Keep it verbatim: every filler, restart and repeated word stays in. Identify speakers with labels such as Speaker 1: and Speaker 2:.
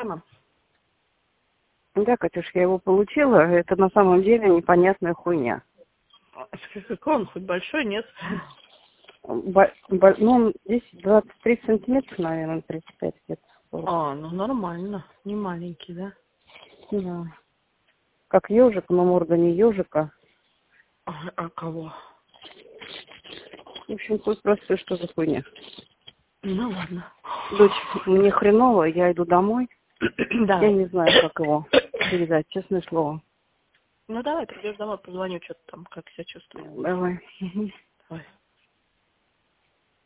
Speaker 1: телефона.
Speaker 2: Да, Катюш, я его получила. Это на самом деле непонятная хуйня.
Speaker 1: Какой он, хоть большой, нет?
Speaker 2: Бо- бо- ну, он здесь двадцать три сантиметра, наверное, тридцать пять где-то.
Speaker 1: А, ну нормально. Не маленький, да?
Speaker 2: Да. Как ежик, но морда не ежика.
Speaker 1: А, а кого?
Speaker 2: В общем, пусть просто что за хуйня.
Speaker 1: Ну ладно.
Speaker 2: Дочь, мне хреново, я иду домой.
Speaker 1: Да.
Speaker 2: Я не знаю, как его передать, честное слово.
Speaker 1: Ну давай, придешь домой, позвоню, что ты там, как себя чувствуешь.
Speaker 2: Давай.
Speaker 1: Давай.